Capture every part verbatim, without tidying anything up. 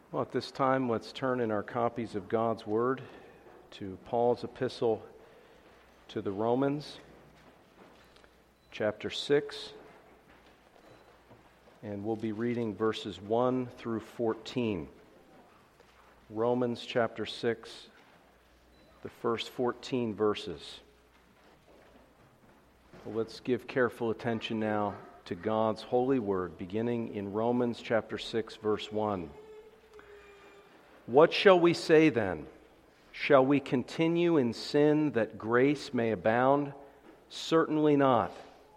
Well, at this time, let's turn in our copies of God's Word to Paul's epistle to the Romans, chapter six, and we'll be reading verses one through fourteen. Romans chapter six, the first fourteen verses. Well, let's give careful attention now to God's holy word, beginning in Romans chapter six, verse one. What shall we say then? Shall we continue in sin that grace may abound? Certainly not.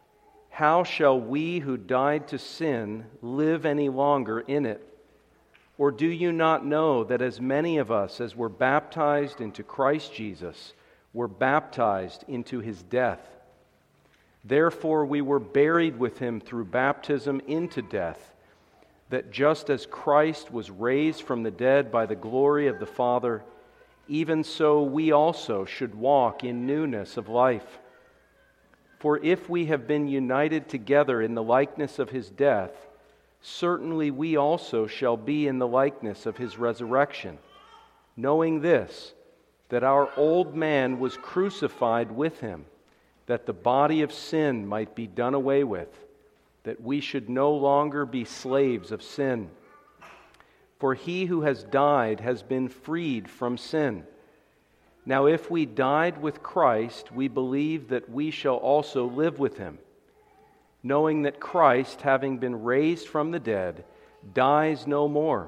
How shall we who died to sin live any longer in it? Or do you not know that as many of us as were baptized into Christ Jesus were baptized into His death? Therefore we were buried with Him through baptism into death, that just as Christ was raised from the dead by the glory of the Father, even so we also should walk in newness of life. For if we have been united together in the likeness of His death, certainly we also shall be in the likeness of His resurrection, knowing this, that our old man was crucified with Him, that the body of sin might be done away with, that we should no longer be slaves of sin. For he who has died has been freed from sin. Now if we died with Christ, we believe that we shall also live with Him, knowing that Christ, having been raised from the dead, dies no more.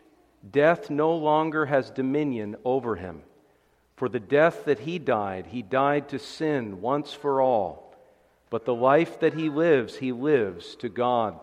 Death no longer has dominion over Him. For the death that He died, He died to sin once for all. But the life that He lives, He lives to God.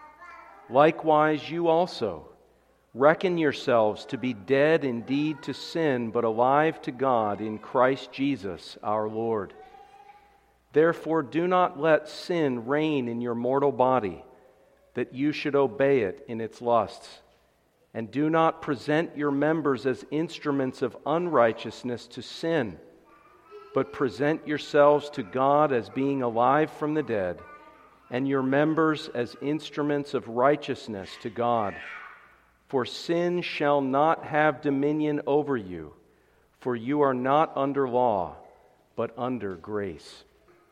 Likewise, you also reckon yourselves to be dead indeed to sin, but alive to God in Christ Jesus our Lord. Therefore, do not let sin reign in your mortal body, that you should obey it in its lusts. And do not present your members as instruments of unrighteousness to sin, but present yourselves to God as being alive from the dead, and your members as instruments of righteousness to God. For sin shall not have dominion over you, for you are not under law, but under grace.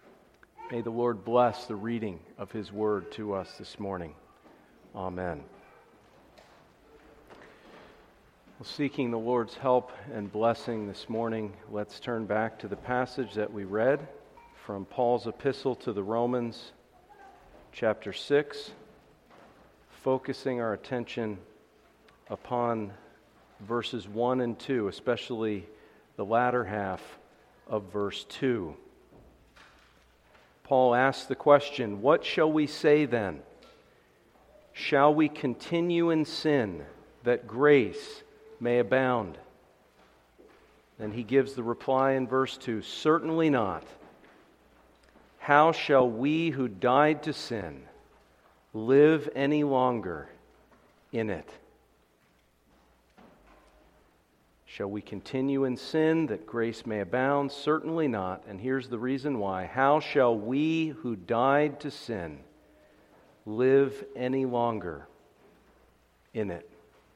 May the Lord bless the reading of His word to us this morning. Amen. Well, seeking the Lord's help and blessing this morning, let's turn back to the passage that we read from Paul's epistle to the Romans, chapter six, focusing our attention upon verses one and two, especially the latter half of verse two. Paul asks the question, "What shall we say then? Shall we continue in sin that grace may abound?" And he gives the reply in verse two, "Certainly not. How shall we who died to sin live any longer in it?" Shall we continue in sin that grace may abound? Certainly not. And here's the reason why. How shall we who died to sin live any longer in it?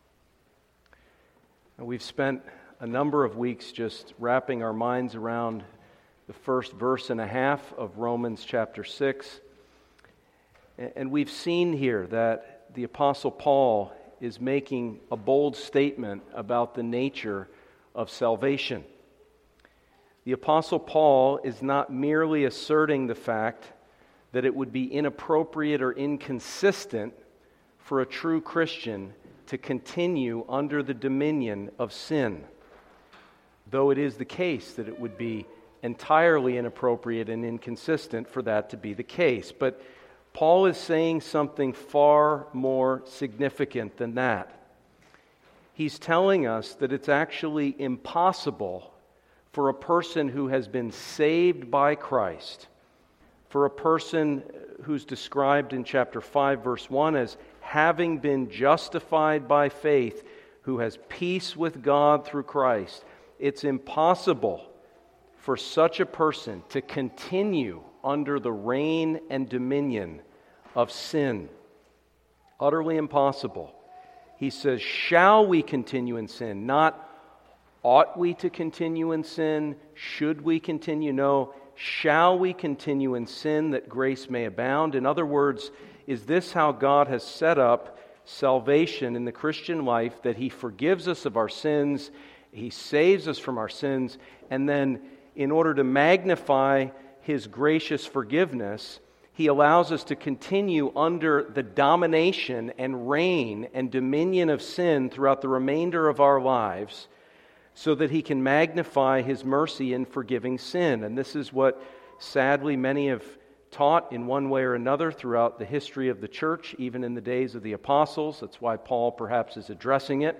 We've spent a number of weeks just wrapping our minds around the first verse and a half of Romans chapter six. And we've seen here that the Apostle Paul is making a bold statement about the nature of salvation. The Apostle Paul is not merely asserting the fact that it would be inappropriate or inconsistent for a true Christian to continue under the dominion of sin, though it is the case that it would be entirely inappropriate and inconsistent for that to be the case. But Paul is saying something far more significant than that. He's telling us that it's actually impossible for a person who has been saved by Christ, for a person who's described in chapter five, verse one as having been justified by faith, who has peace with God through Christ, it's impossible for such a person to continue under the reign and dominion of sin. Utterly impossible. He says, shall we continue in sin? Not ought we to continue in sin? Should we continue? No, shall we continue in sin that grace may abound? In other words, is this how God has set up salvation in the Christian life, that He forgives us of our sins, He saves us from our sins, and then in order to magnify His gracious forgiveness, He allows us to continue under the domination and reign and dominion of sin throughout the remainder of our lives, so that He can magnify His mercy in forgiving sin. And this is what, sadly, many have taught in one way or another throughout the history of the church, even in the days of the apostles. That's why Paul perhaps is addressing it,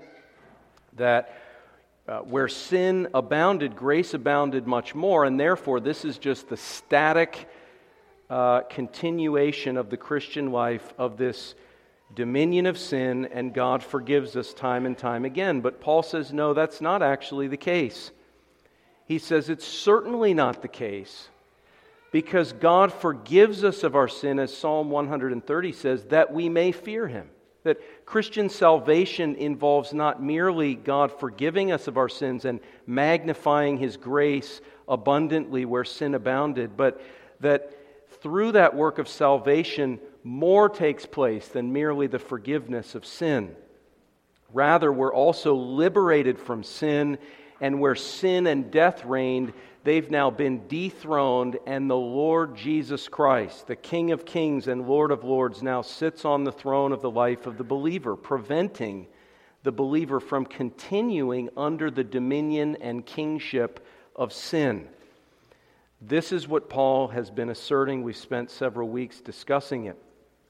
that uh, where sin abounded, grace abounded much more, and therefore this is just the static uh, continuation of the Christian life, of this dominion of sin, and God forgives us time and time again. But Paul says, no, that's not actually the case. He says it's certainly not the case, because God forgives us of our sin, as Psalm one thirty says, that we may fear Him. That Christian salvation involves not merely God forgiving us of our sins and magnifying His grace abundantly where sin abounded, but that through that work of salvation, more takes place than merely the forgiveness of sin. Rather, we're also liberated from sin, and where sin and death reigned, they've now been dethroned, and the Lord Jesus Christ, the King of Kings and Lord of Lords, now sits on the throne of the life of the believer, preventing the believer from continuing under the dominion and kingship of sin. This is what Paul has been asserting. We've spent several weeks discussing it.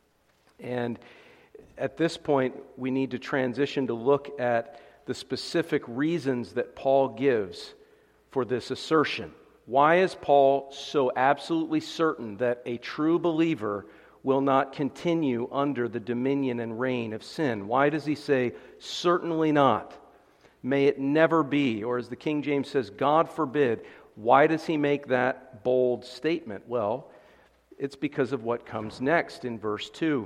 And at this point, we need to transition to look at the specific reasons that Paul gives for this assertion. Why is Paul so absolutely certain that a true believer will not continue under the dominion and reign of sin? Why does he say, certainly not? May it never be. Or as the King James says, God forbid. Why does he make that bold statement? Well, it's because of what comes next in verse two.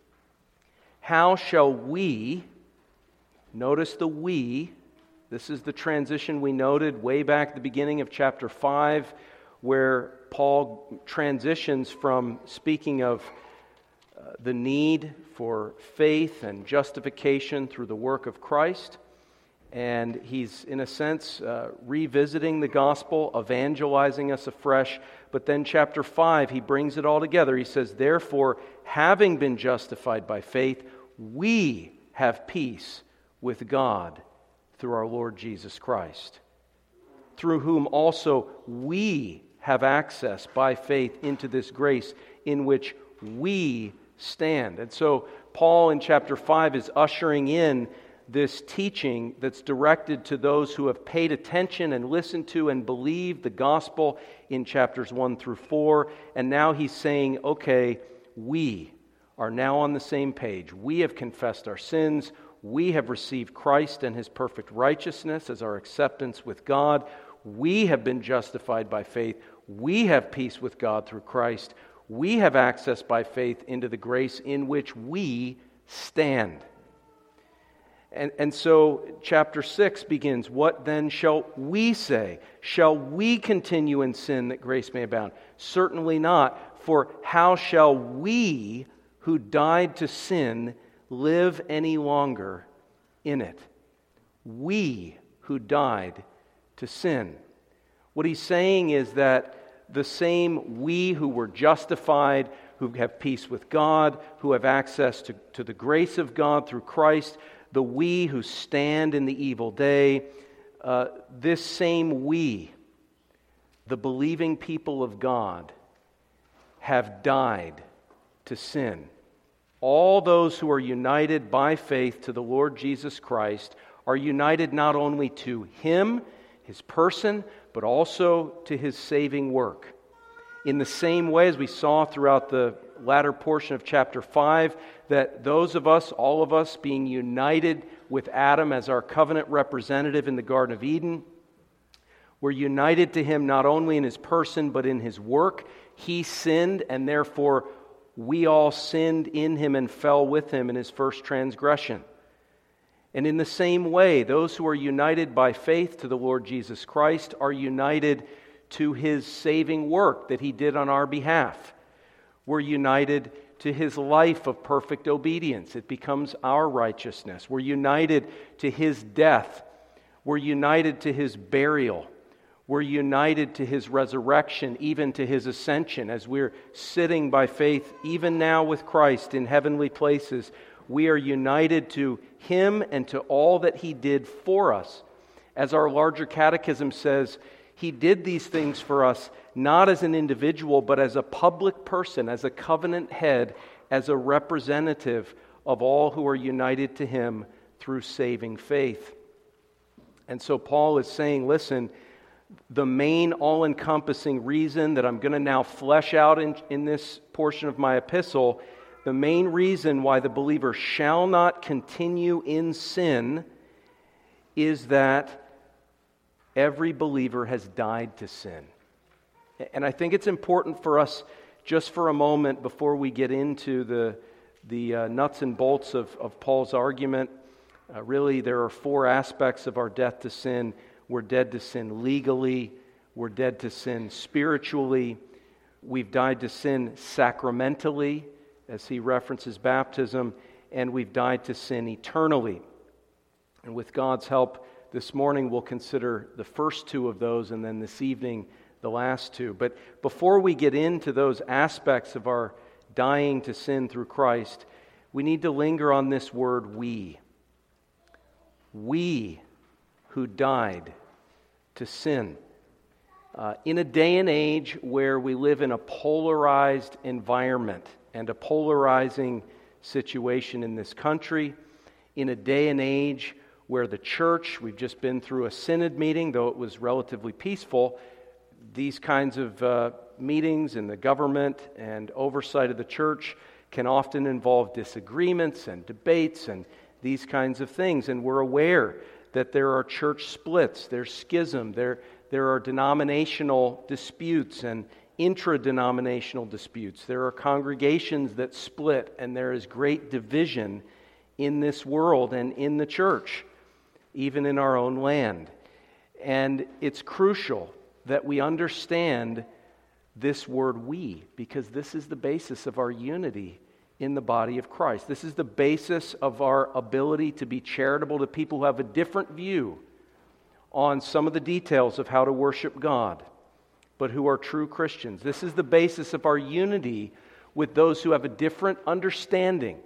How shall we, notice the we, this is the transition we noted way back at the beginning of chapter five, where Paul transitions from speaking of uh, the need for faith and justification through the work of Christ. And he's, in a sense, uh, revisiting the gospel, evangelizing us afresh. But then chapter five, he brings it all together. He says, therefore, having been justified by faith, we have peace with God through our Lord Jesus Christ, through whom also we have access by faith into this grace in which we stand. And so Paul in chapter five is ushering in this teaching that's directed to those who have paid attention and listened to and believed the gospel in chapters one through four. And now he's saying, okay, we are now on the same page. We have confessed our sins. We have received Christ and His perfect righteousness as our acceptance with God. We have been justified by faith. We have peace with God through Christ. We have access by faith into the grace in which we stand. And, and so chapter six begins, what then shall we say? Shall we continue in sin that grace may abound? Certainly not. For how shall we who died to sin live any longer in it? We who died to sin. What he's saying is that the same we who were justified, who have peace with God, who have access to, to the grace of God through Christ, the we who stand in the evil day, uh, this same we, the believing people of God, have died to sin. All those who are united by faith to the Lord Jesus Christ are united not only to Him, His person, but also to His saving work. In the same way as we saw throughout the latter portion of chapter five, that those of us, all of us, being united with Adam as our covenant representative in the Garden of Eden, we're united to him not only in his person, but in his work. He sinned, and therefore we all sinned in him and fell with him in his first transgression. And in the same way, those who are united by faith to the Lord Jesus Christ are united to His saving work that He did on our behalf. We're united to His life of perfect obedience. It becomes our righteousness. We're united to His death. We're united to His burial. We're united to His resurrection, even to His ascension. As we're sitting by faith, even now with Christ in heavenly places, we are united to Him and to all that He did for us. As our larger catechism says, He did these things for us not as an individual, but as a public person, as a covenant head, as a representative of all who are united to Him through saving faith. And so Paul is saying, listen, the main all-encompassing reason that I'm going to now flesh out in, in this portion of my epistle, the main reason why the believer shall not continue in sin is that every believer has died to sin. And I think it's important for us, just for a moment before we get into the, the uh, nuts and bolts of, of Paul's argument, uh, really there are four aspects of our death to sin. We're dead to sin legally, we're dead to sin spiritually, we've died to sin sacramentally, as he references baptism, and we've died to sin eternally. And with God's help, this morning we'll consider the first two of those, and then this evening the last two. But before we get into those aspects of our dying to sin through Christ, we need to linger on this word, we. We who died to sin. Uh, in a day and age where we live in a polarized environment and a polarizing situation in this country, in a day and age where the church, we've just been through a synod meeting, though it was relatively peaceful, these kinds of uh, meetings in the government and oversight of the church can often involve disagreements and debates and these kinds of things. And we're aware that there are church splits, there's schism, there, there are denominational disputes and intra-denominational disputes. There are congregations that split, and there is great division in this world and in the church, even in our own land. And it's crucial that we understand this word we, because this is the basis of our unity in the body of Christ. This is the basis of our ability to be charitable to people who have a different view on some of the details of how to worship God, but who are true Christians. This is the basis of our unity with those who have a different understanding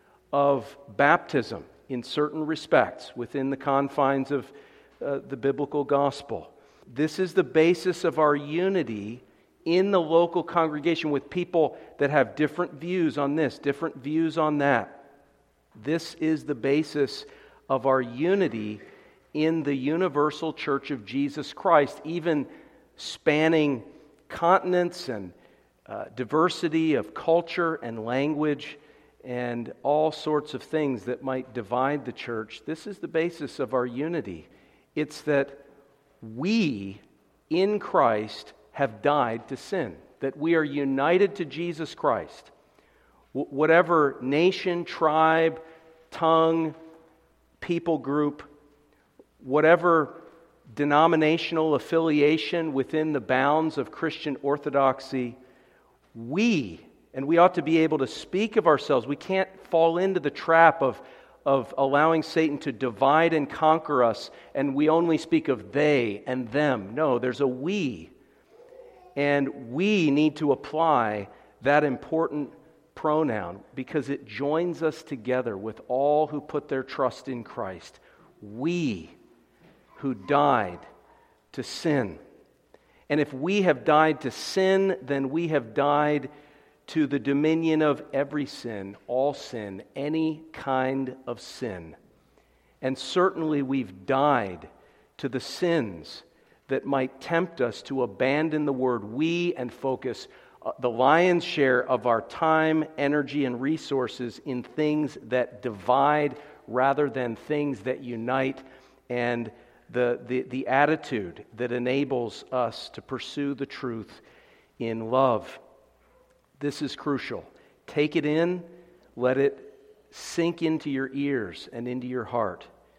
of baptism in certain respects within the confines of uh, the biblical gospel. This is the basis of our unity in the local congregation with people that have different views on this, different views on that. This is the basis of our unity in the universal church of Jesus Christ, even spanning continents and uh, diversity of culture and language and all sorts of things that might divide the church. This is the basis of our unity. It's that we in Christ have died to sin, that we are united to Jesus Christ. W- whatever nation, tribe, tongue, people group, whatever denominational affiliation within the bounds of Christian orthodoxy, we, and we ought to be able to speak of ourselves. We can't fall into the trap of of allowing Satan to divide and conquer us, and we only speak of they and them. No, there's a we. And we need to apply that important pronoun because it joins us together with all who put their trust in Christ. We who died to sin. And if we have died to sin, then we have died to the dominion of every sin, all sin, any kind of sin. And certainly we've died to the sins that might tempt us to abandon the word we and focus the lion's share of our time, energy, and resources in things that divide rather than things that unite, and the, the, the attitude that enables us to pursue the truth in love. This is crucial. Take it in, let it sink into your ears and into your heart.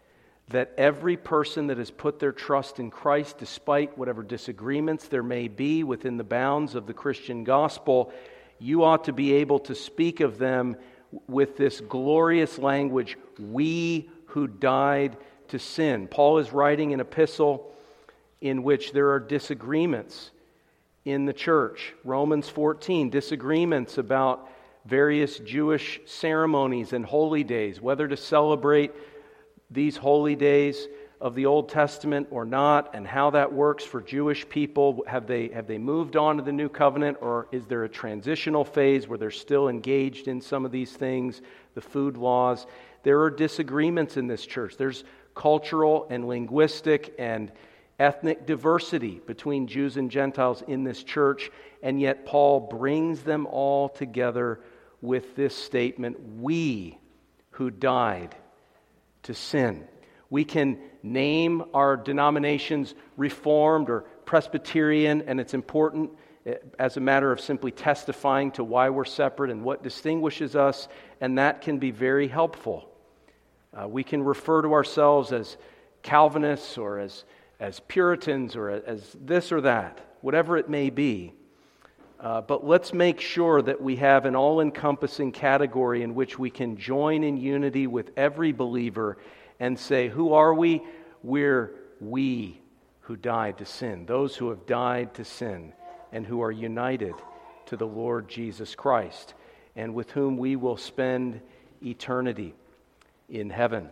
that every person that has put their trust in Christ, despite whatever disagreements there may be within the bounds of the Christian gospel, you ought to be able to speak of them with this glorious language, we who died to sin. Paul is writing an epistle in which there are disagreements in the church. Romans fourteen, disagreements about various Jewish ceremonies and holy days, whether to celebrate these holy days of the Old Testament or not, and how that works for Jewish people. Have they have they moved on to the New Covenant, or is there a transitional phase where they're still engaged in some of these things, the food laws? There are disagreements in this church. There's cultural and linguistic and ethnic diversity between Jews and Gentiles in this church, and yet Paul brings them all together with this statement, we who died to sin. We can name our denominations Reformed or Presbyterian, and it's important as a matter of simply testifying to why we're separate and what distinguishes us, and that can be very helpful. Uh, we can refer to ourselves as Calvinists or as, as Puritans or as this or that, whatever it may be. Uh, but let's make sure that we have an all-encompassing category in which we can join in unity with every believer and say, who are we? We're we who died to sin, those who have died to sin and who are united to the Lord Jesus Christ, and with whom we will spend eternity in heaven.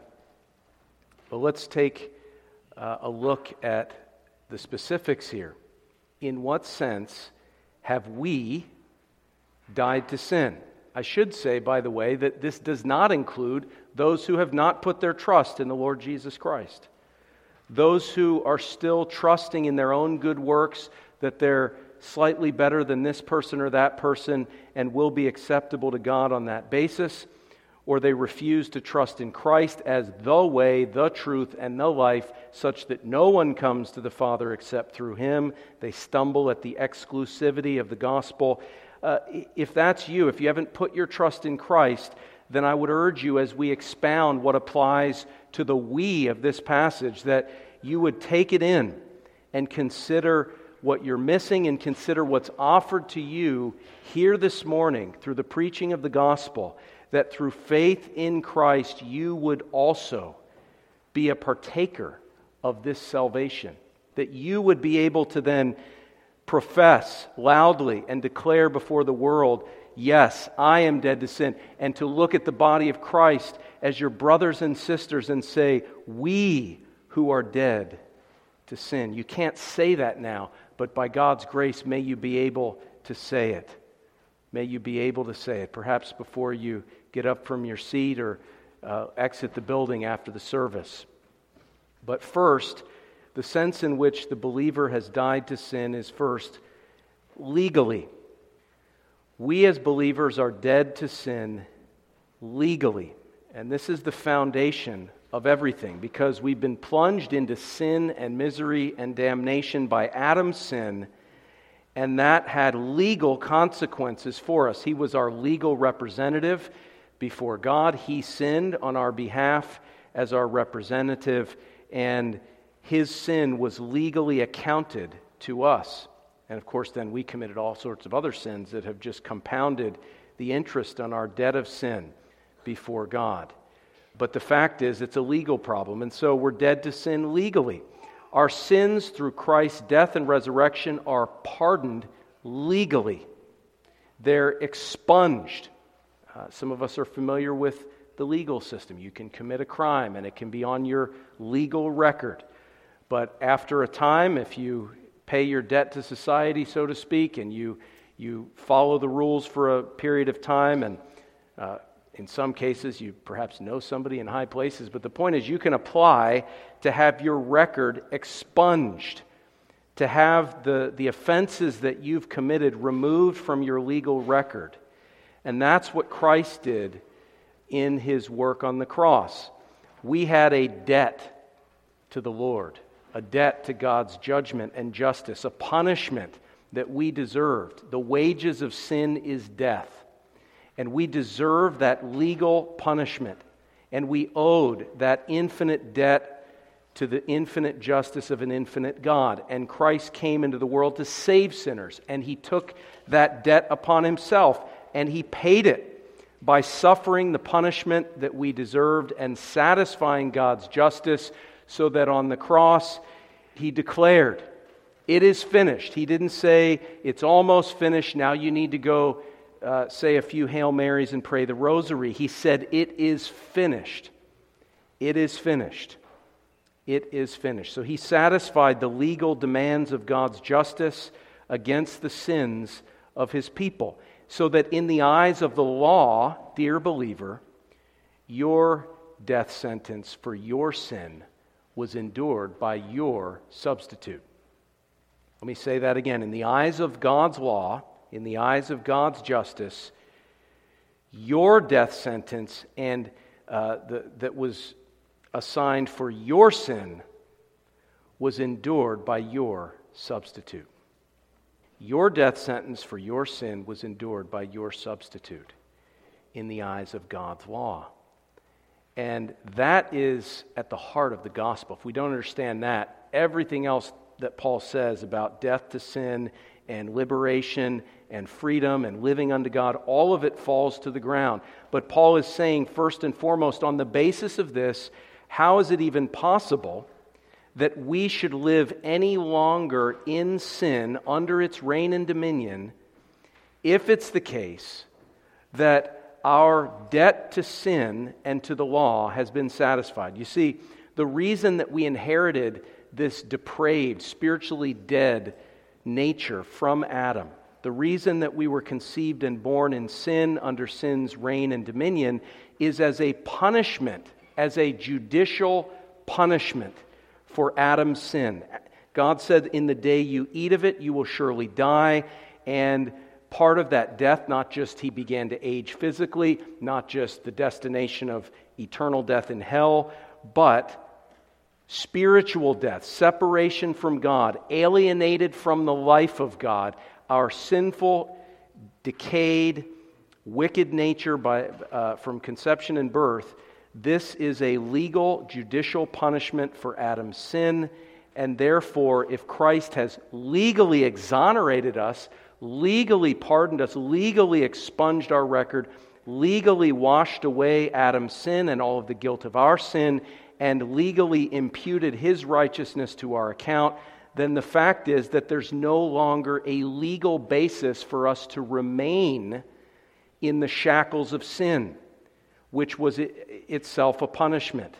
But let's take uh, a look at the specifics here. In what sense have we died to sin? I should say, by the way, that this does not include those who have not put their trust in the Lord Jesus Christ. Those who are still trusting in their own good works, that they're slightly better than this person or that person and will be acceptable to God on that basis, or they refuse to trust in Christ as the way, the truth, and the life, such that no one comes to the Father except through Him. They stumble at the exclusivity of the gospel. Uh, if that's you, if you haven't put your trust in Christ, then I would urge you, as we expound what applies to the we of this passage, that you would take it in and consider what you're missing and consider what's offered to you here this morning through the preaching of the gospel, that through faith in Christ you would also be a partaker of this salvation, that you would be able to then profess loudly and declare before the world, yes, I am dead to sin, and to look at the body of Christ as your brothers and sisters and say, we who are dead to sin. You can't say that now, but by God's grace, may you be able to say it. May you be able to say it, perhaps before you get up from your seat or uh, exit the building after the service. But first, the sense in which the believer has died to sin is first, legally. We as believers are dead to sin legally. And this is the foundation of everything, because we've been plunged into sin and misery and damnation by Adam's sin, and that had legal consequences for us. He was our legal representative before God. He sinned on our behalf as our representative, and his sin was legally accounted to us. And of course, then we committed all sorts of other sins that have just compounded the interest on our debt of sin before God. But the fact is, it's a legal problem, and so we're dead to sin legally. Our sins through Christ's death and resurrection are pardoned legally. They're expunged. Uh, some of us are familiar with the legal system. You can commit a crime, and it can be on your legal record. But after a time, if you pay your debt to society, so to speak, and you you follow the rules for a period of time, and uh, in some cases you perhaps know somebody in high places, but the point is you can apply to have your record expunged, to have the, the offenses that you've committed removed from your legal record. And that's what Christ did in His work on the cross. We had a debt to the Lord, a debt to God's judgment and justice, a punishment that we deserved. The wages of sin is death. And we deserve that legal punishment. And we owed that infinite debt to the infinite justice of an infinite God. And Christ came into the world to save sinners, and he took that debt upon himself, and he paid it by suffering the punishment that we deserved and satisfying God's justice, so that on the cross he declared, "It is finished." He didn't say, "It's almost finished, now you need to go uh, say a few Hail Marys and pray the rosary." He said, "It is finished. It is finished. It is finished." So he satisfied the legal demands of God's justice against the sins of his people, so that in the eyes of the law, dear believer, your death sentence for your sin was endured by your substitute. Let me say that again. In the eyes of God's law, in the eyes of God's justice, your death sentence and uh, the, that was assigned for your sin was endured by your substitute. Your death sentence for your sin was endured by your substitute in the eyes of God's law. And that is at the heart of the gospel. If we don't understand that, everything else that Paul says about death to sin and liberation and freedom and living unto God, all of it falls to the ground. But Paul is saying, first and foremost, on the basis of this, how is it even possible that we should live any longer in sin under its reign and dominion if it's the case that our debt to sin and to the law has been satisfied? You see, the reason that we inherited this depraved, spiritually dead nature from Adam, the reason that we were conceived and born in sin under sin's reign and dominion, is as a punishment, as a judicial punishment for Adam's sin. God said, "In the day you eat of it, you will surely die." And part of that death, not just he began to age physically, not just the destination of eternal death in hell, but spiritual death, separation from God, alienated from the life of God, our sinful, decayed, wicked nature by uh, from conception and birth. This is a legal, judicial punishment for Adam's sin, and therefore, if Christ has legally exonerated us, legally pardoned us, legally expunged our record, legally washed away Adam's sin and all of the guilt of our sin, and legally imputed his righteousness to our account, then the fact is that there's no longer a legal basis for us to remain in the shackles of sin, which was itself a punishment.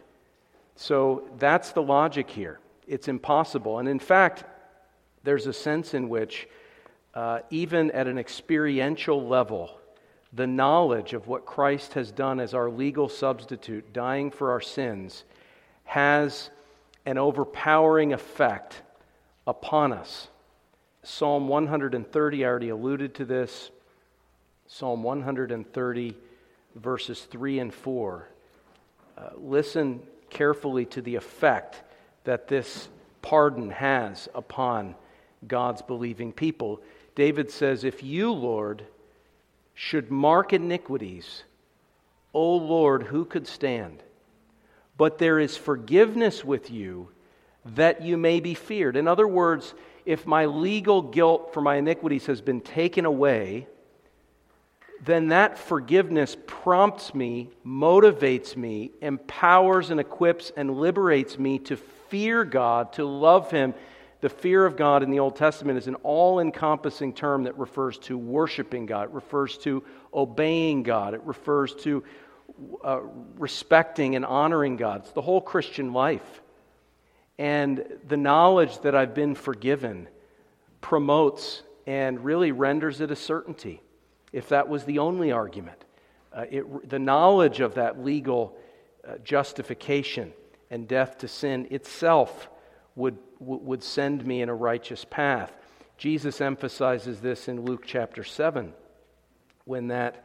So that's the logic here. It's impossible. And in fact, there's a sense in which, uh, even at an experiential level, the knowledge of what Christ has done as our legal substitute, dying for our sins, has an overpowering effect upon us. Psalm one thirty, I already alluded to this. Psalm one thirty, verses three and four. Uh, listen carefully to the effect that this pardon has upon God's believing people. David says, "If you, Lord, should mark iniquities, O Lord, who could stand? But there is forgiveness with you, that you may be feared." In other words, if my legal guilt for my iniquities has been taken away, then that forgiveness prompts me, motivates me, empowers and equips and liberates me to fear God, to love Him. The fear of God in the Old Testament is an all-encompassing term that refers to worshiping God. It refers to obeying God. It refers to uh, respecting and honoring God. It's the whole Christian life. And the knowledge that I've been forgiven promotes and really renders it a certainty. If that was the only argument, uh, it, the knowledge of that legal uh, justification and death to sin itself would would send me in a righteous path. Jesus emphasizes this in Luke chapter seven, when that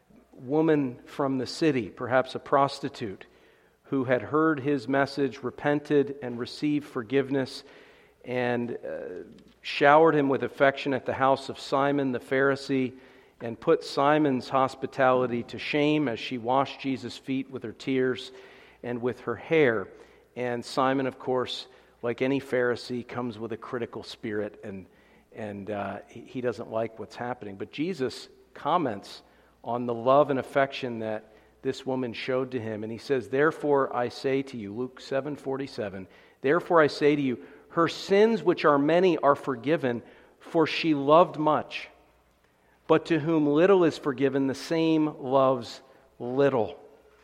woman from the city, perhaps a prostitute, who had heard his message, repented and received forgiveness, and uh, showered him with affection at the house of Simon the Pharisee, and put Simon's hospitality to shame as she washed Jesus' feet with her tears and with her hair. And Simon, of course, like any Pharisee, comes with a critical spirit, and and uh, he doesn't like what's happening. But Jesus comments on the love and affection that this woman showed to him, and he says, "Therefore I say to you," Luke seven forty-seven, "Therefore I say to you, her sins, which are many, are forgiven, for she loved much. But to whom little is forgiven, the same loves little."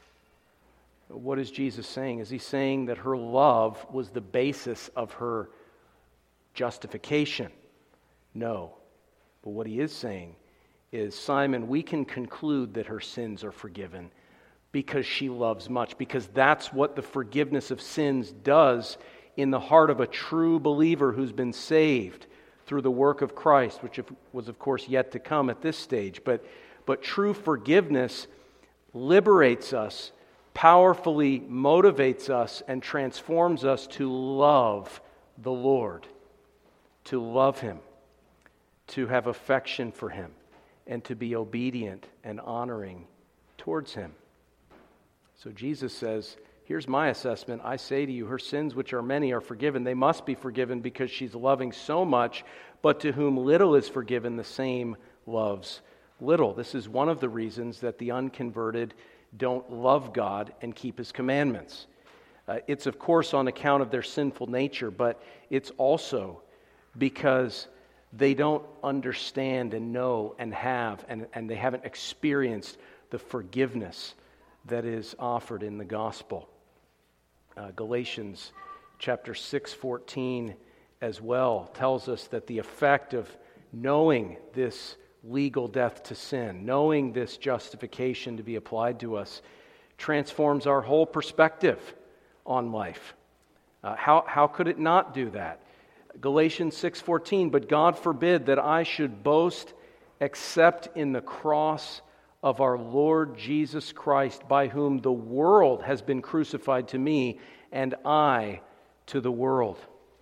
What is Jesus saying? Is he saying that her love was the basis of her justification? No. But what he is saying is, Simon, we can conclude that her sins are forgiven because she loves much, because that's what the forgiveness of sins does in the heart of a true believer who's been saved through the work of Christ, which was, of course, yet to come at this stage. But, but true forgiveness liberates us, powerfully motivates us, and transforms us to love the Lord, to love Him, to have affection for Him, and to be obedient and honoring towards Him. So Jesus says, here's my assessment. I say to you, her sins, which are many, are forgiven. They must be forgiven because she's loving so much, but to whom little is forgiven, the same loves little. This is one of the reasons that the unconverted don't love God and keep His commandments. Uh, it's, of course, on account of their sinful nature, but it's also because they don't understand and know and have, and, and they haven't experienced the forgiveness that is offered in the gospel. Uh, Galatians chapter six fourteen as well tells us that the effect of knowing this legal death to sin, knowing this justification to be applied to us, transforms our whole perspective on life. Uh, how, how could it not do that? Galatians six fourteen, "But God forbid that I should boast except in the cross of our Lord Jesus Christ, by whom the world has been crucified to me, and I to the world."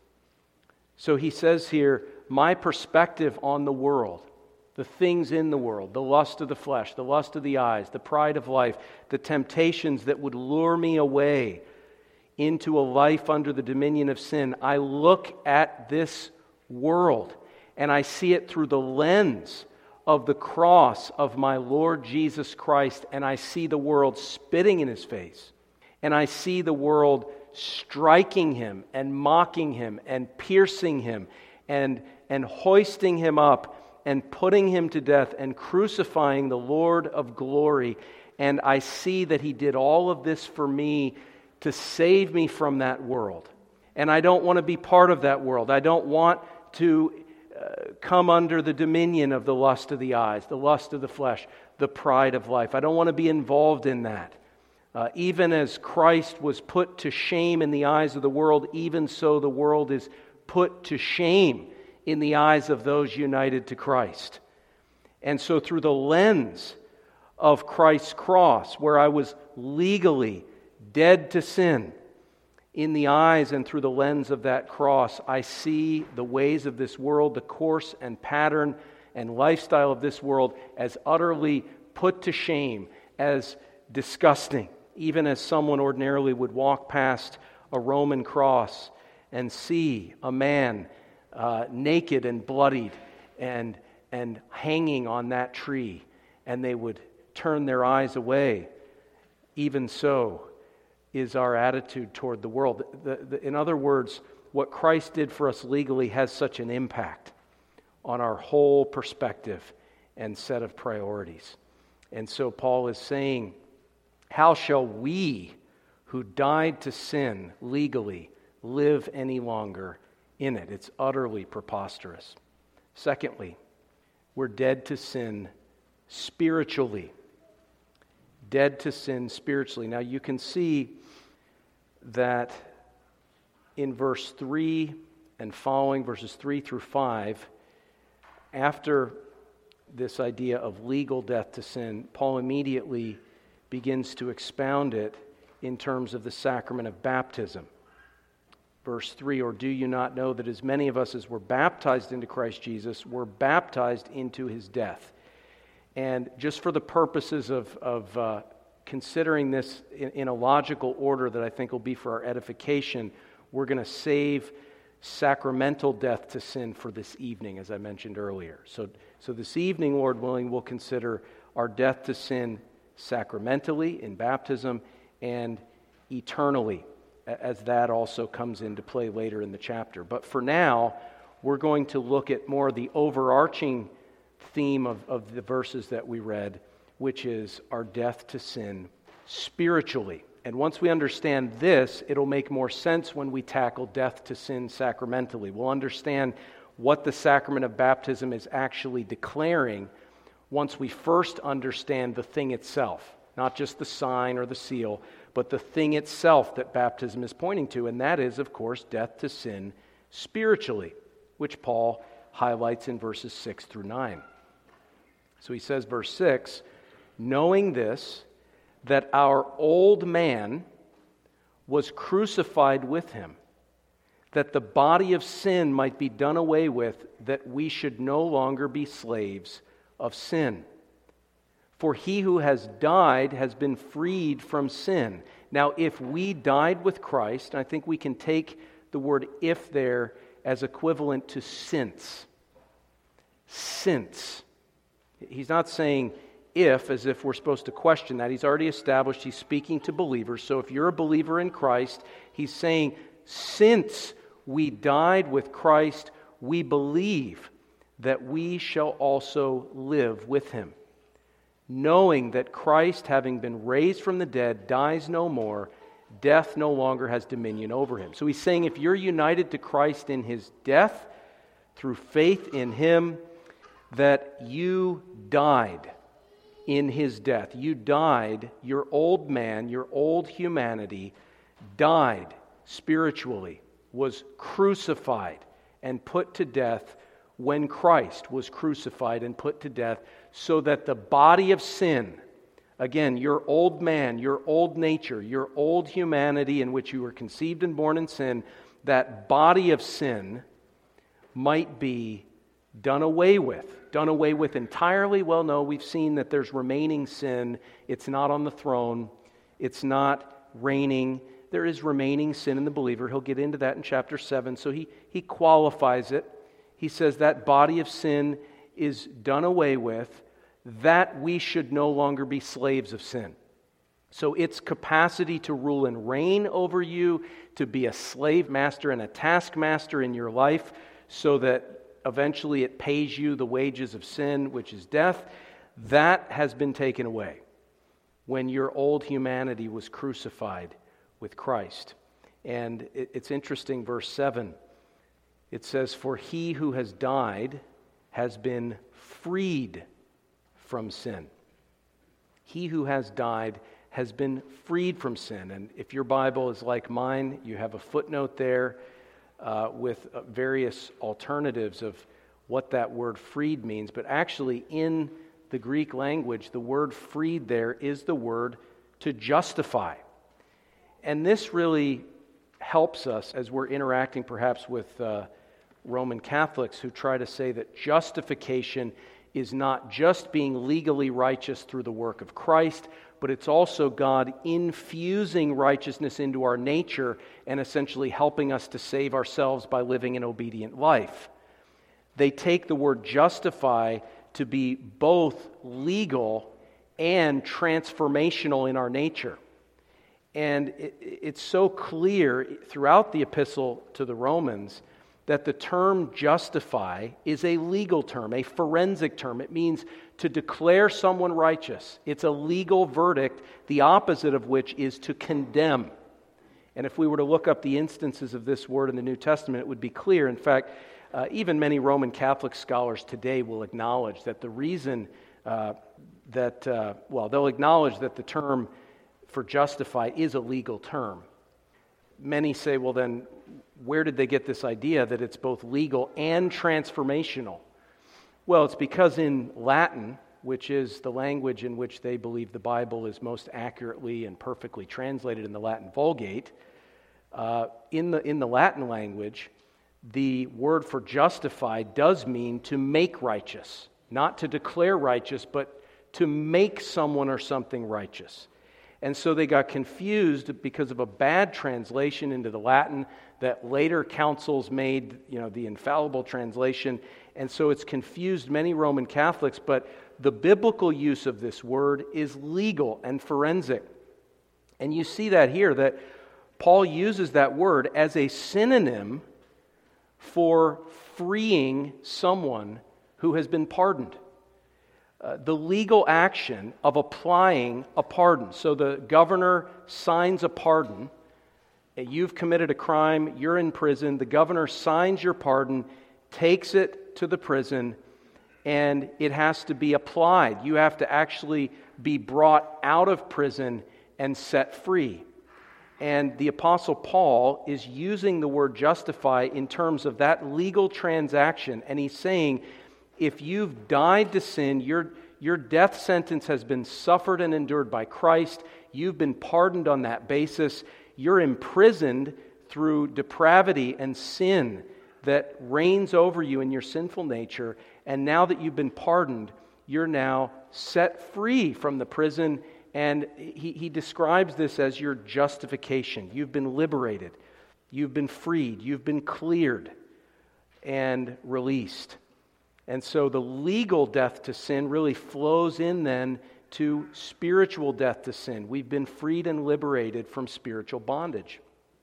So he says here, my perspective on the world, the things in the world, the lust of the flesh, the lust of the eyes, the pride of life, the temptations that would lure me away into a life under the dominion of sin, I look at this world and I see it through the lens of the cross of my Lord Jesus Christ, and I see the world spitting in His face, and I see the world striking Him and mocking Him and piercing Him and, and hoisting Him up and putting Him to death and crucifying the Lord of glory. And I see that He did all of this for me to save me from that world. And I don't want to be part of that world. I don't want to uh, come under the dominion of the lust of the eyes, the lust of the flesh, the pride of life. I don't want to be involved in that. Uh, even as Christ was put to shame in the eyes of the world, even so the world is put to shame in the eyes of those united to Christ. And so through the lens of Christ's cross, where I was legally dead to sin, in the eyes and through the lens of that cross, I see the ways of this world, the course and pattern and lifestyle of this world as utterly put to shame, as disgusting, even as someone ordinarily would walk past a Roman cross and see a man uh, naked and bloodied and, and hanging on that tree, and they would turn their eyes away. Even so is our attitude toward the world. The, the, in other words, what Christ did for us legally has such an impact on our whole perspective and set of priorities. And so Paul is saying, how shall we who died to sin legally live any longer in it? It's utterly preposterous. Secondly, we're dead to sin spiritually. Dead to sin spiritually. Now you can see that in verse three and following, verses three through five, after this idea of legal death to sin, Paul immediately begins to expound it in terms of the sacrament of baptism. Verse three, "Or do you not know that as many of us as were baptized into Christ Jesus were baptized into His death?" And just for the purposes of, of uh, considering this in, in a logical order that I think will be for our edification, we're going to save sacramental death to sin for this evening, as I mentioned earlier. So, so this evening, Lord willing, we'll consider our death to sin sacramentally in baptism and eternally, as that also comes into play later in the chapter. But for now, we're going to look at more the overarching theme of, of the verses that we read, which is our death to sin spiritually. And once we understand this, it'll make more sense when we tackle death to sin sacramentally. We'll understand what the sacrament of baptism is actually declaring once we first understand the thing itself, not just the sign or the seal, but the thing itself that baptism is pointing to, and that is, of course, death to sin spiritually, which Paul highlights in verses six through nine. So he says, verse six, knowing this, that our old man was crucified with him, that the body of sin might be done away with, that we should no longer be slaves of sin. For he who has died has been freed from sin. Now, if we died with Christ, I think we can take the word if there as equivalent to since. Since. He's not saying if, as if we're supposed to question that. He's already established he's speaking to believers. So if you're a believer in Christ, he's saying, since we died with Christ, we believe that we shall also live with him. Knowing that Christ, having been raised from the dead, dies no more, death no longer has dominion over him. So he's saying if you're united to Christ in his death, through faith in him, that you died in his death. You died, your old man, your old humanity died spiritually, was crucified and put to death when Christ was crucified and put to death, so that the body of sin, again, your old man, your old nature, your old humanity in which you were conceived and born in sin, that body of sin might be done away with. Done away with entirely? Well, no, we've seen that there's remaining sin. It's not on the throne. It's not reigning. There is remaining sin in the believer. He'll get into that in chapter seven. So he, he qualifies it. He says that body of sin is done away with, that we should no longer be slaves of sin. So its capacity to rule and reign over you, to be a slave master and a taskmaster in your life, so that eventually it pays you the wages of sin, which is death, that has been taken away when your old humanity was crucified with Christ. And it's interesting, verse seven, it says, for he who has died has been freed from sin. He who has died has been freed from sin. And if your Bible is like mine, you have a footnote there uh, with uh, various alternatives of what that word freed means. But actually, in the Greek language, the word freed there is the word to justify. And this really helps us as we're interacting perhaps with uh, Roman Catholics who try to say that justification is not just being legally righteous through the work of Christ, but it's also God infusing righteousness into our nature and essentially helping us to save ourselves by living an obedient life. They take the word justify to be both legal and transformational in our nature. And it, it's so clear throughout the epistle to the Romans that the term justify is a legal term, a forensic term. It means to declare someone righteous. It's a legal verdict, the opposite of which is to condemn. And if we were to look up the instances of this word in the New Testament, it would be clear. In fact, uh, even many Roman Catholic scholars today will acknowledge that the reason uh, that, uh, well, they'll acknowledge that the term for justify is a legal term. Many say, well then, where did they get this idea that it's both legal and transformational? Well, it's because in Latin, which is the language in which they believe the Bible is most accurately and perfectly translated in the Latin Vulgate, uh, in the in the Latin language, the word for justify does mean to make righteous, not to declare righteous, but to make someone or something righteous. And so they got confused because of a bad translation into the Latin that later councils made, you know, the infallible translation. And so it's confused many Roman Catholics, but the biblical use of this word is legal and forensic. And you see that here, that Paul uses that word as a synonym for freeing someone who has been pardoned. Uh, the legal action of applying a pardon. So the governor signs a pardon. You've committed a crime, you're in prison, the governor signs your pardon, takes it to the prison, and it has to be applied. You have to actually be brought out of prison and set free. And the Apostle Paul is using the word justify in terms of that legal transaction, and he's saying, if you've died to sin, your, your death sentence has been suffered and endured by Christ, you've been pardoned on that basis, you're imprisoned through depravity and sin that reigns over you in your sinful nature, and now that you've been pardoned, you're now set free from the prison, and he, he describes this as your justification. You've been liberated, you've been freed, you've been cleared and released. And so the legal death to sin really flows in then to spiritual death to sin. We've been freed and liberated from spiritual bondage.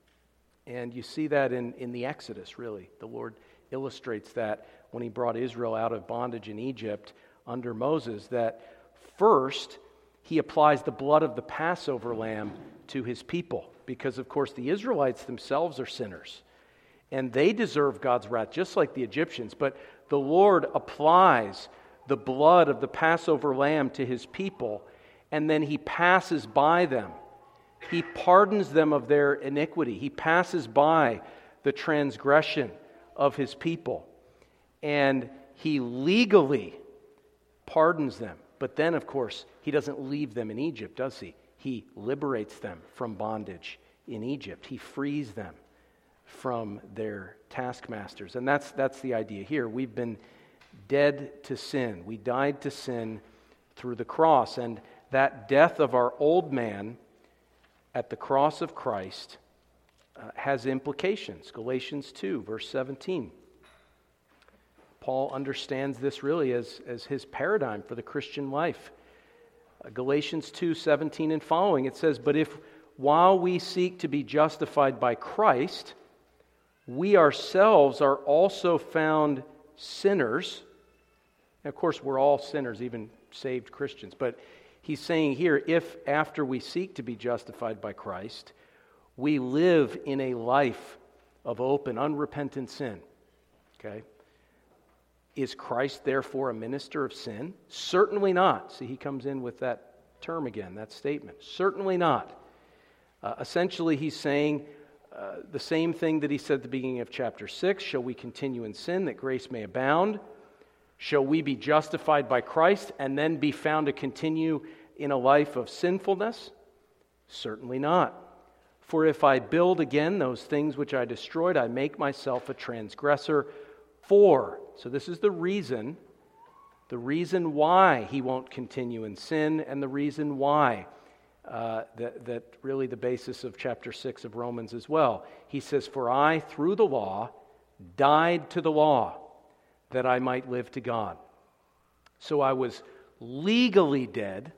And you see that in, in the Exodus, really. The Lord illustrates that when He brought Israel out of bondage in Egypt under Moses, that first He applies the blood of the Passover lamb to His people. Because, of course, the Israelites themselves are sinners. And they deserve God's wrath, just like the Egyptians. But the Lord applies the blood of the Passover lamb to His people, and then He passes by them. He pardons them of their iniquity. He passes by the transgression of His people. And He legally pardons them. But then, of course, He doesn't leave them in Egypt, does He? He liberates them from bondage in Egypt. He frees them from their taskmasters. And that's that's the idea here. We've been dead to sin. We died to sin through the cross. And that death of our old man at the cross of Christ uh, has implications. Galatians two, verse seventeen. Paul understands this really as, as his paradigm for the Christian life. Uh, Galatians two, seventeen and following, it says, "But if while we seek to be justified by Christ, we ourselves are also found sinners." And of course, we're all sinners, even saved Christians. But he's saying here, if after we seek to be justified by Christ, we live in a life of open, unrepentant sin, okay? Is Christ therefore a minister of sin? Certainly not. See, he comes in with that term again, that statement. Certainly not. Uh, essentially, he's saying uh, the same thing that he said at the beginning of chapter six. Shall we continue in sin that grace may abound? Shall we be justified by Christ and then be found to continue in a life of sinfulness? Certainly not. For if I build again those things which I destroyed, I make myself a transgressor. For, so this is the reason, the reason why he won't continue in sin, and the reason why, uh, that, that really the basis of chapter six of Romans as well. He says, "For I, through the law, died to the law, that I might live to God." So I was legally dead.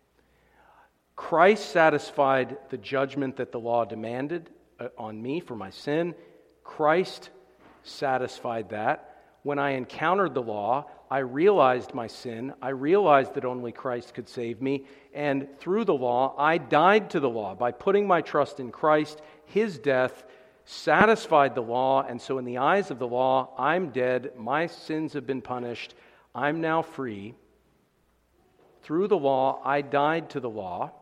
Christ satisfied the judgment that the law demanded uh, on me for my sin. Christ satisfied that. When I encountered the law, I realized my sin. I realized that only Christ could save me. And through the law, I died to the law by putting my trust in Christ. His death satisfied the law, and so in the eyes of the law, I'm dead. My sins have been punished. I'm now free. Through the law, I died to the law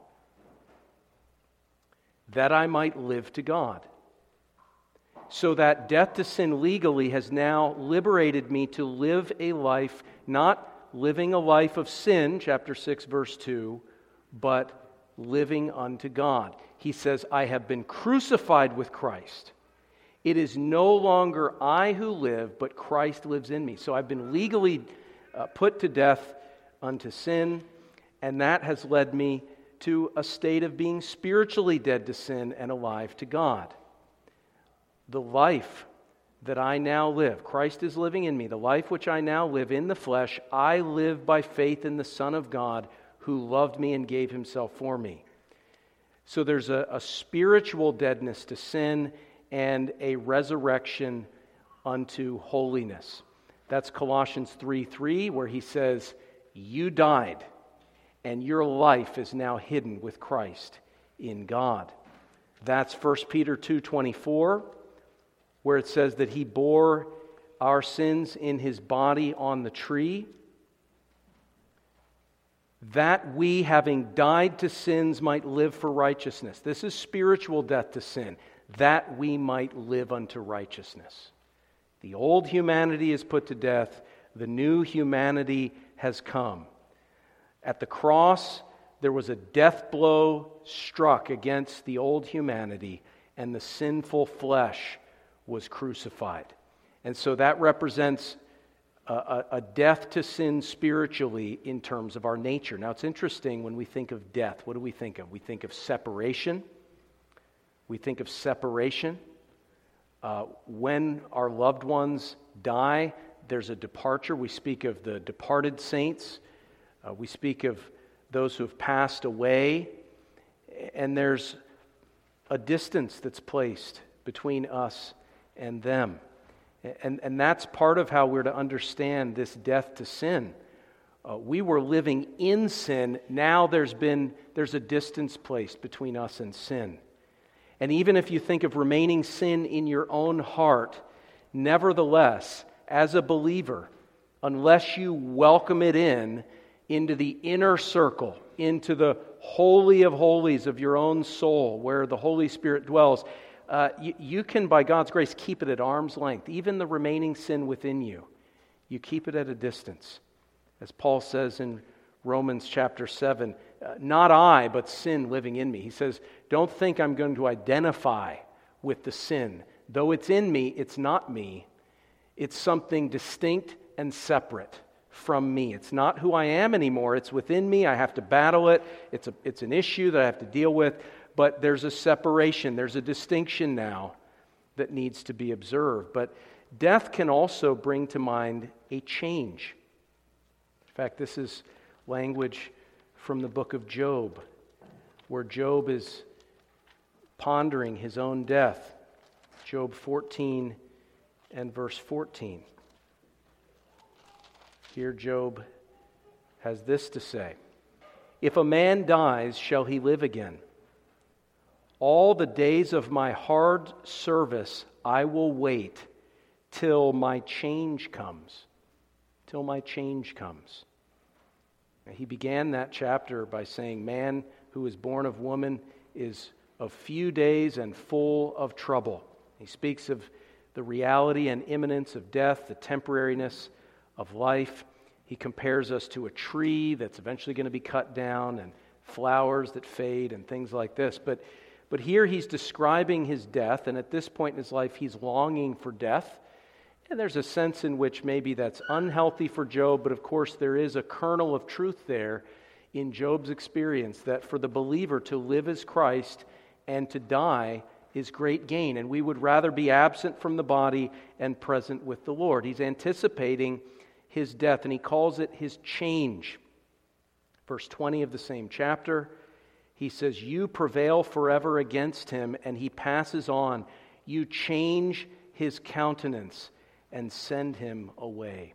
that I might live to God. So that death to sin legally has now liberated me to live a life, not living a life of sin, chapter six, verse two, but living unto God. He says, I have been crucified with Christ. It is no longer I who live, but Christ lives in me. So I've been legally uh, put to death unto sin, and that has led me to a state of being spiritually dead to sin and alive to God. The life that I now live, Christ is living in me, the life which I now live in the flesh, I live by faith in the Son of God who loved me and gave himself for me. So there's a, a spiritual deadness to sin and a resurrection unto holiness. That's Colossians three three, where he says, you died, and your life is now hidden with Christ in God. That's First Peter two twenty-four, where it says that he bore our sins in his body on the tree, that we, having died to sins, might live for righteousness. This is spiritual death to sin, that we might live unto righteousness. The old humanity is put to death, the new humanity has come. At the cross, there was a death blow struck against the old humanity, and the sinful flesh was crucified. And so that represents a, a, a death to sin spiritually in terms of our nature. Now it's interesting when we think of death, what do we think of? We think of separation. We think of separation. Uh, when our loved ones die, there's a departure. We speak of the departed saints. Uh, we speak of those who have passed away. And there's a distance that's placed between us and them. And, and that's part of how we're to understand this death to sin. Uh, we were living in sin. Now there's been there's a distance placed between us and sin. And even if you think of remaining sin in your own heart, nevertheless, as a believer, unless you welcome it in into the inner circle, into the holy of holies of your own soul, where the Holy Spirit dwells, uh, you, you can, by God's grace, keep it at arm's length. Even the remaining sin within you, you keep it at a distance. As Paul says in Romans chapter seven, uh, not I, but sin living in me. He says, don't think I'm going to identify with the sin. Though it's in me, it's not me. It's something distinct and separate from me. It's not who I am anymore. It's within me. I have to battle it. It's a, it's an issue that I have to deal with. But there's a separation. There's a distinction now that needs to be observed. But death can also bring to mind a change. In fact, this is language from the book of Job, where Job is pondering his own death. Job fourteen and verse fourteen. Here Job has this to say: if a man dies, shall he live again? All the days of my hard service I will wait till my change comes. Till my change comes. He began that chapter by saying, man who is born of woman is of few days and full of trouble. He speaks of the reality and imminence of death, the temporariness of life. He compares us to a tree that's eventually going to be cut down, and flowers that fade and things like this. But, but here he's describing his death, and at this point in his life he's longing for death. And there's a sense in which maybe that's unhealthy for Job, but of course there is a kernel of truth there in Job's experience that for the believer to live as Christ and to die is great gain. And we would rather be absent from the body and present with the Lord. He's anticipating his death, and he calls it his change. Verse twenty of the same chapter, he says, you prevail forever against him, and he passes on. You change his countenance and send him away.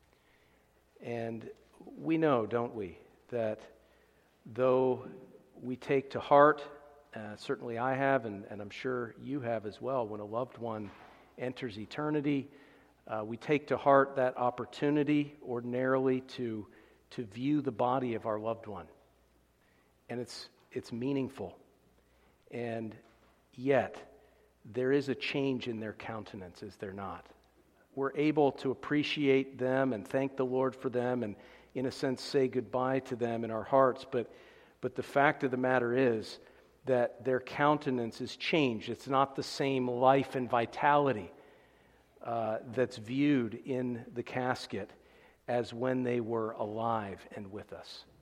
And we know, don't we, that though we take to heart, uh, certainly I have, and, and I'm sure you have as well, when a loved one enters eternity, uh, we take to heart that opportunity ordinarily to, to view the body of our loved one. And it's, it's meaningful. And yet, there is a change in their countenance, is there not? We're able to appreciate them and thank the Lord for them and, in a sense, say goodbye to them in our hearts. But, but the fact of the matter is that their countenance is changed. It's not the same life and vitality uh, that's viewed in the casket as when they were alive and with us.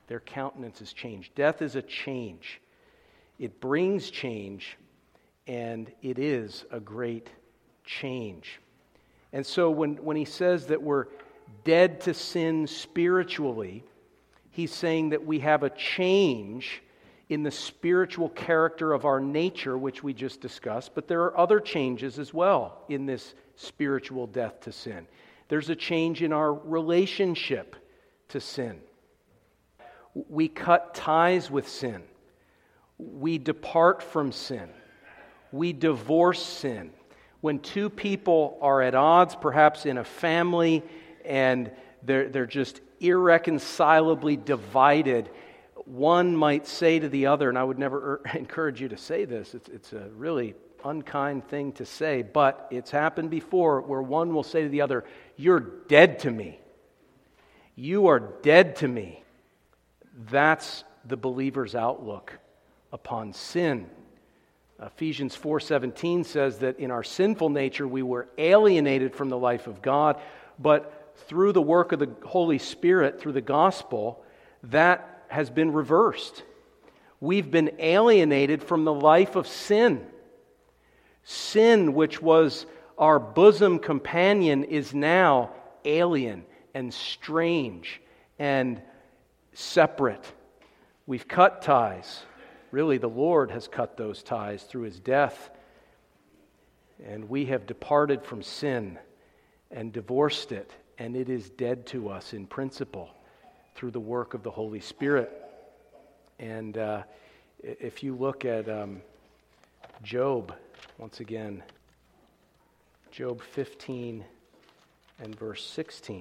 Their countenance is changed. Death is a change. It brings change, and it is a great change. And so when, when he says that we're dead to sin spiritually, he's saying that we have a change in the spiritual character of our nature, which we just discussed, but there are other changes as well in this spiritual death to sin. There's a change in our relationship to sin. We cut ties with sin. We depart from sin. We divorce sin. When two people are at odds, perhaps in a family, and they're, they're just irreconcilably divided, one might say to the other, and I would never encourage you to say this, it's, it's a really unkind thing to say, but it's happened before where one will say to the other, "You're dead to me. You are dead to me." That's the believer's outlook upon sin. Ephesians four seventeen says that in our sinful nature we were alienated from the life of God, but through the work of the Holy Spirit, through the gospel, that has been reversed. We've been alienated from the life of sin. Sin, which was our bosom companion, is now alien and strange and separate. We've cut ties. Really, the Lord has cut those ties through His death. And we have departed from sin and divorced it, and it is dead to us in principle through the work of the Holy Spirit. And uh, if you look at um, Job, once again, Job fifteen and verse sixteen,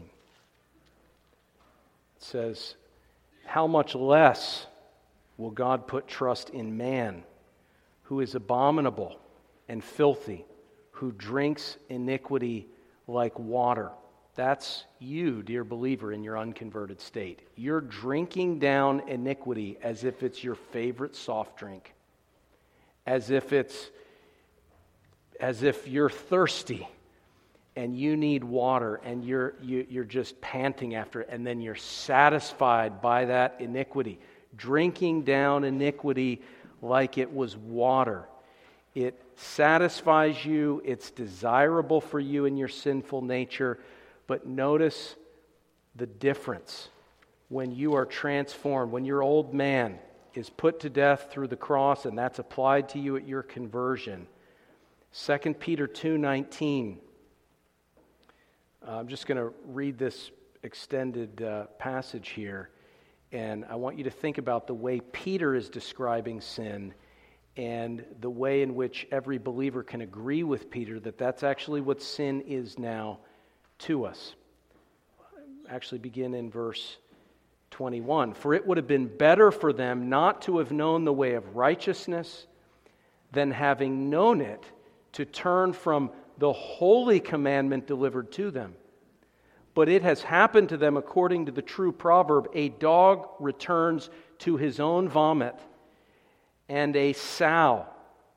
it says, "How much less will God put trust in man, who is abominable and filthy, who drinks iniquity like water?" That's you, dear believer, in your unconverted state. You're drinking down iniquity as if it's your favorite soft drink, as if it's, as if you're thirsty and you need water and you're you, you're just panting after it, and then you're satisfied by that iniquity, drinking down iniquity like it was water. It satisfies you. It's desirable for you in your sinful nature. But notice the difference when you are transformed, when your old man is put to death through the cross, and that's applied to you at your conversion. Second Peter two nineteen. Uh, I'm just going to read this extended uh, passage here, and I want you to think about the way Peter is describing sin and the way in which every believer can agree with Peter that that's actually what sin is now to us. Actually begin in verse twenty-one. "For it would have been better for them not to have known the way of righteousness than, having known it, to turn from the holy commandment delivered to them. But it has happened to them according to the true proverb, a dog returns to his own vomit, and a sow,"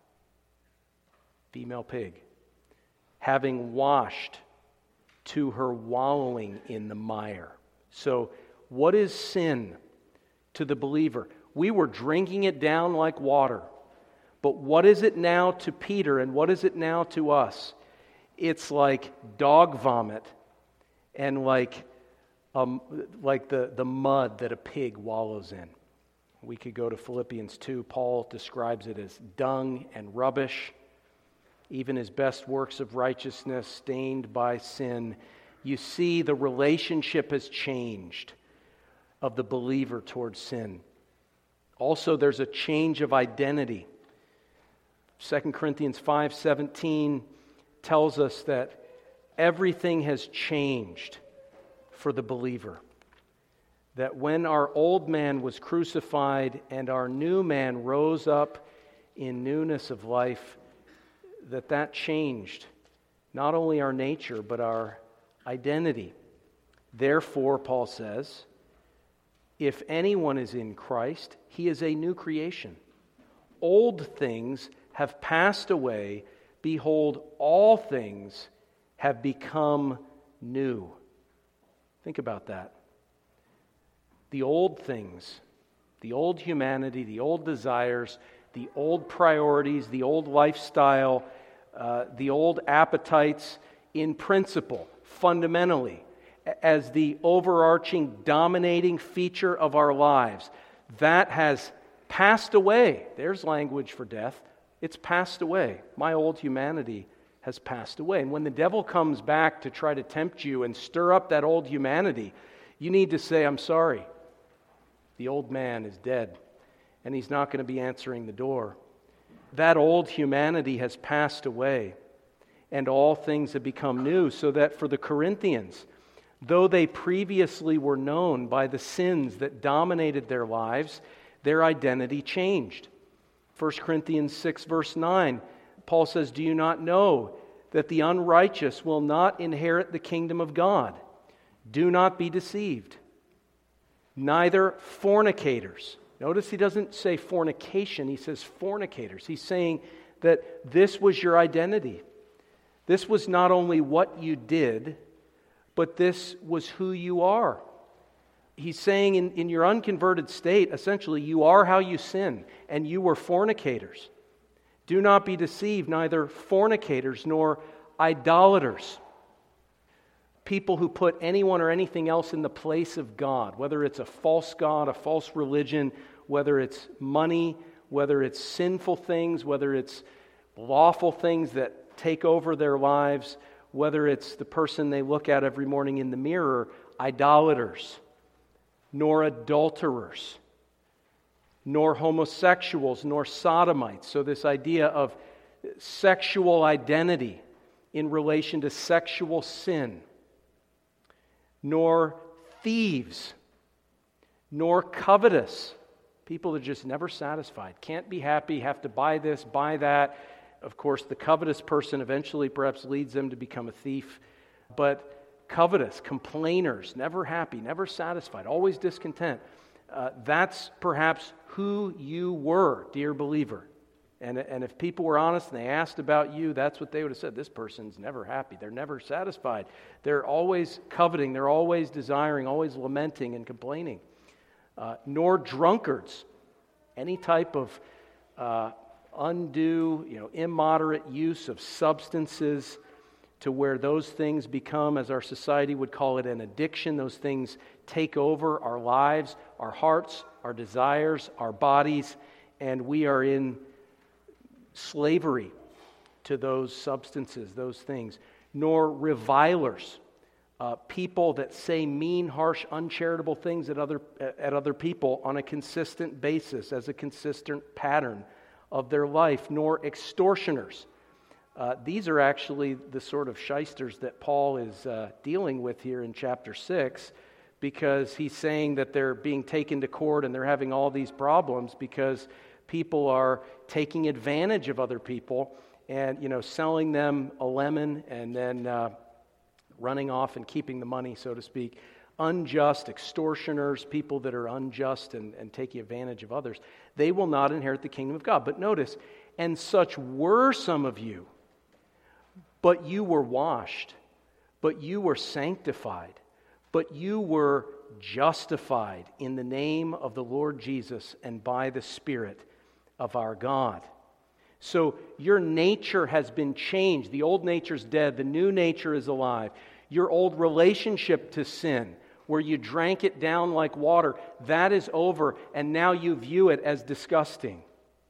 female pig, "having washed, to her wallowing in the mire." So, what is sin to the believer? We were drinking it down like water. But what is it now to Peter, and what is it now to us? It's like dog vomit and like um, like the, the mud that a pig wallows in. We could go to Philippians two. Paul describes it as dung and rubbish. Even his best works of righteousness stained by sin. You see, the relationship has changed of the believer towards sin. Also, there's a change of identity. Second Corinthians five seventeen tells us that everything has changed for the believer. That when our old man was crucified and our new man rose up in newness of life, that that changed not only our nature, but our identity. Therefore, Paul says, if anyone is in Christ, he is a new creation. Old things have passed away. Behold, all things have become new. Think about that. the old things, the old humanity, the old desires, the old priorities, the old lifestyle, uh, the old appetites in principle, fundamentally, as the overarching dominating feature of our lives. That has passed away. There's language for death. It's passed away. My old humanity has passed away. And when the devil comes back to try to tempt you and stir up that old humanity, you need to say, I'm sorry. The old man is dead, and he's not going to be answering the door. That old humanity has passed away, and all things have become new, so that for the Corinthians, though they previously were known by the sins that dominated their lives, their identity changed. First Corinthians six, verse nine, Paul says, do you not know that the unrighteous will not inherit the kingdom of God? Do not be deceived. Neither fornicators. Notice he doesn't say fornication, he says fornicators. He's saying that this was your identity. This was not only what you did, but this was who you are. He's saying in, in your unconverted state, essentially, you are how you sin, and you were fornicators. Do not be deceived, neither fornicators nor idolaters. People who put anyone or anything else in the place of God, whether it's a false god, a false religion, whether it's money, whether it's sinful things, whether it's lawful things that take over their lives, whether it's the person they look at every morning in the mirror, idolaters, nor adulterers, nor homosexuals, nor sodomites. So this idea of sexual identity in relation to sexual sin, nor thieves, nor covetous, people that are just never satisfied, can't be happy, have to buy this, buy that. Of course, the covetous person eventually perhaps leads them to become a thief, but covetous, complainers, never happy, never satisfied, always discontent. Uh, that's perhaps who you were, dear believer. And, and if people were honest and they asked about you, that's what they would have said. This person's never happy. They're never satisfied. They're always coveting. They're always desiring, always lamenting and complaining. Uh, nor drunkards. Any type of uh, undue, you know, immoderate use of substances to where those things become, as our society would call it, an addiction. Those things take over our lives, our hearts, our desires, our bodies, and we are in slavery to those substances, those things. Nor revilers, uh, people that say mean, harsh, uncharitable things at other at other people on a consistent basis, as a consistent pattern of their life. Nor extortioners. Uh, these are actually the sort of shysters that Paul is uh, dealing with here in chapter six, because he's saying that they're being taken to court and they're having all these problems because people are taking advantage of other people and, you know, selling them a lemon and then uh, running off and keeping the money, so to speak. Unjust, extortioners, people that are unjust and, and taking advantage of others, they will not inherit the kingdom of God. But notice, and such were some of you, but you were washed, but you were sanctified, but you were justified in the name of the Lord Jesus and by the Spirit of our God. So your nature has been changed. The old nature's dead. The new nature is alive. Your old relationship to sin, where you drank it down like water, that is over, and now you view it as disgusting.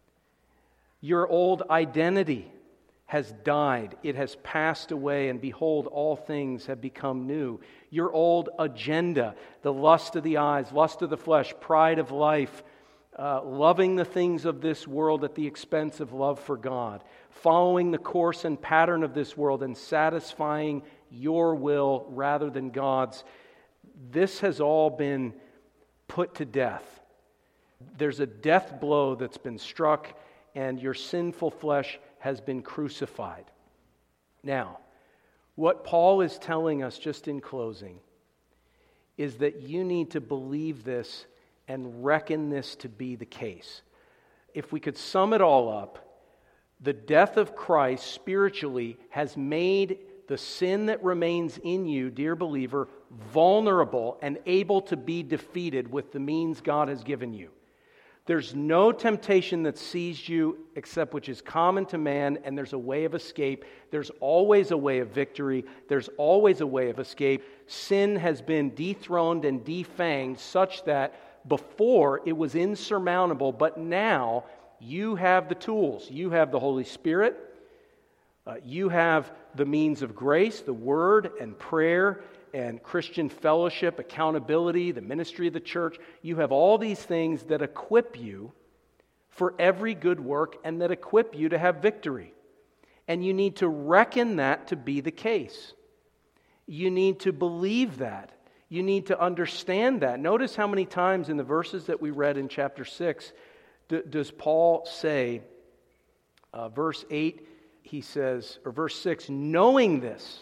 Your old identity has died. It has passed away, and behold, all things have become new. Your old agenda, the lust of the eyes, lust of the flesh, pride of life, uh, loving the things of this world at the expense of love for God, following the course and pattern of this world and satisfying your will rather than God's. This has all been put to death. There's a death blow that's been struck, and your sinful flesh has been crucified. Now, what Paul is telling us just in closing is that you need to believe this and reckon this to be the case. If we could sum it all up, the death of Christ spiritually has made the sin that remains in you, dear believer, vulnerable and able to be defeated with the means God has given you. There's no temptation that seized you except which is common to man, and there's a way of escape. There's always a way of victory. There's always a way of escape. Sin has been dethroned and defanged such that before it was insurmountable, but now you have the tools. You have the Holy Spirit. Uh, you have the means of grace, the Word and prayer and Christian fellowship, accountability, the ministry of the church. You have all these things that equip you for every good work and that equip you to have victory. And you need to reckon that to be the case. You need to believe that. You need to understand that. Notice how many times in the verses that we read in chapter six d- does Paul say, uh, verse eight, he says, or verse six, knowing this,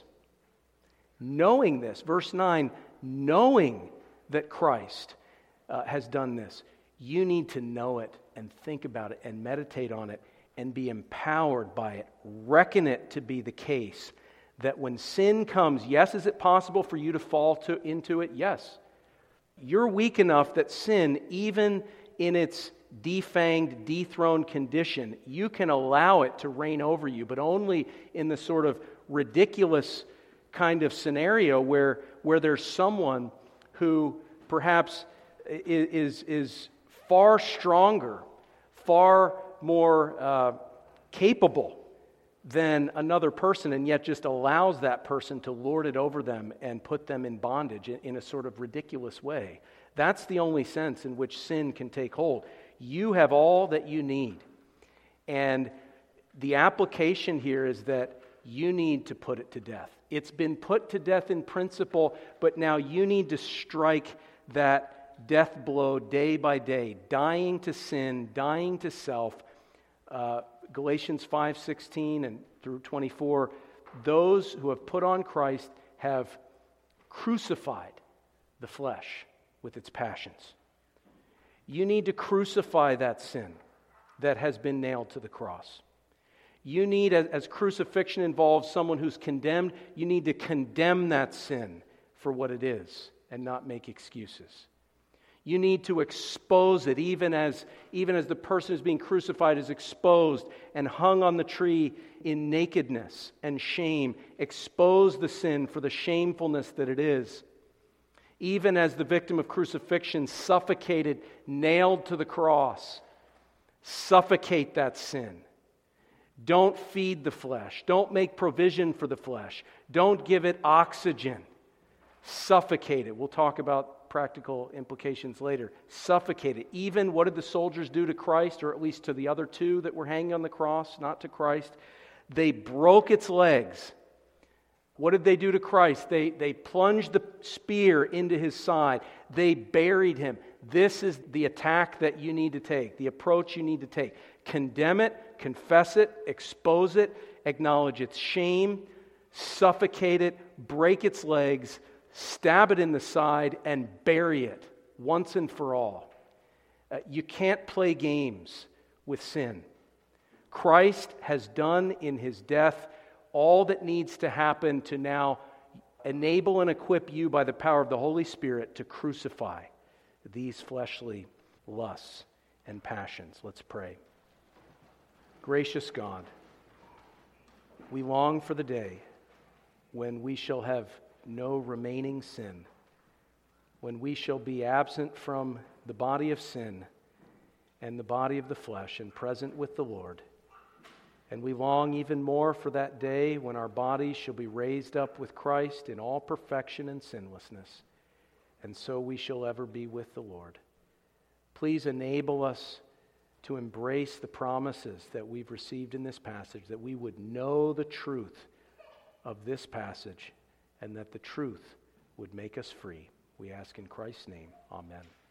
knowing this. Verse nine, knowing that Christ uh, has done this. You need to know it and think about it and meditate on it and be empowered by it. Reckon it to be the case that when sin comes, yes, is it possible for you to fall to, into it? Yes. You're weak enough that sin, even in its defanged, dethroned condition, you can allow it to reign over you, but only in the sort of ridiculous kind of scenario where, where there's someone who perhaps is, is far stronger, far more uh, capable than another person, and yet just allows that person to lord it over them and put them in bondage in, in a sort of ridiculous way. That's the only sense in which sin can take hold. You have all that you need. And the application here is that you need to put it to death. It's been put to death in principle, but now you need to strike that death blow day by day, dying to sin, dying to self. Uh, Galatians five sixteen and through twenty-four, those who have put on Christ have crucified the flesh with its passions. You need to crucify that sin that has been nailed to the cross. You need, as, as crucifixion involves someone who's condemned, you need to condemn that sin for what it is and not make excuses. You need to expose it, even as, even as the person who's being crucified is exposed and hung on the tree in nakedness and shame. Expose the sin for the shamefulness that it is. Even as the victim of crucifixion suffocated, nailed to the cross, suffocate that sin. Don't feed the flesh. Don't make provision for the flesh. Don't give it oxygen. Suffocate it. We'll talk about practical implications later. Suffocate it. Even what did the soldiers do to Christ, or at least to the other two that were hanging on the cross, not to Christ? They broke its legs. What did they do to Christ? They, they plunged the spear into his side. They buried him. This is the attack that you need to take, the approach you need to take. Condemn it, confess it, expose it, acknowledge its shame, suffocate it, break its legs, stab it in the side, and bury it once and for all. Uh, you can't play games with sin. Christ has done in his death all that needs to happen to now enable and equip you by the power of the Holy Spirit to crucify these fleshly lusts and passions. Let's pray. Gracious God, we long for the day when we shall have no remaining sin, when we shall be absent from the body of sin and the body of the flesh and present with the Lord. And we long even more for that day when our bodies shall be raised up with Christ in all perfection and sinlessness, and so we shall ever be with the Lord. Please enable us to embrace the promises that we've received in this passage, that we would know the truth of this passage, and that the truth would make us free. We ask in Christ's name. Amen.